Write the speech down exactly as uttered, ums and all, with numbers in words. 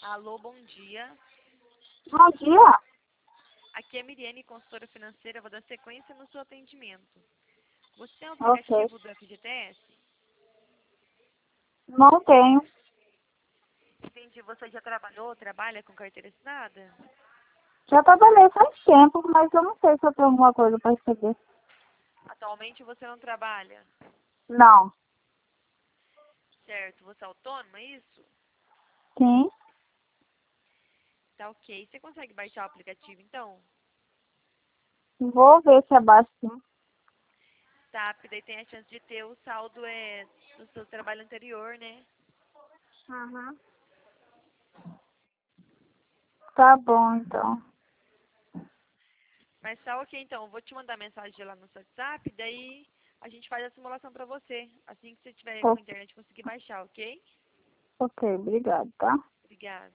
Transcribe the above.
Alô, bom dia. Bom dia. Aqui é a Miriane, consultora financeira. Vou dar sequência no seu atendimento. Você tem o Ok. aplicativo do F G T S? Não tenho. Entendi. Você já trabalhou, trabalha com carteira assinada? Já trabalhei faz tempo, mas eu não sei se eu tenho alguma coisa para receber. Atualmente você não trabalha? Não. Certo. Você é autônoma, é isso? Sim. Tá ok. Você consegue baixar o aplicativo, então? Vou ver se é baixo sim. Tá, porque daí tem a chance de ter o saldo é, do seu trabalho anterior, né? Uhum. Tá bom, então. Mas tá ok, então. Eu vou te mandar mensagem lá no seu WhatsApp, daí a gente faz a simulação pra você. Assim que você tiver com O- a internet conseguir baixar, ok? Ok, obrigado, tá? Obrigada.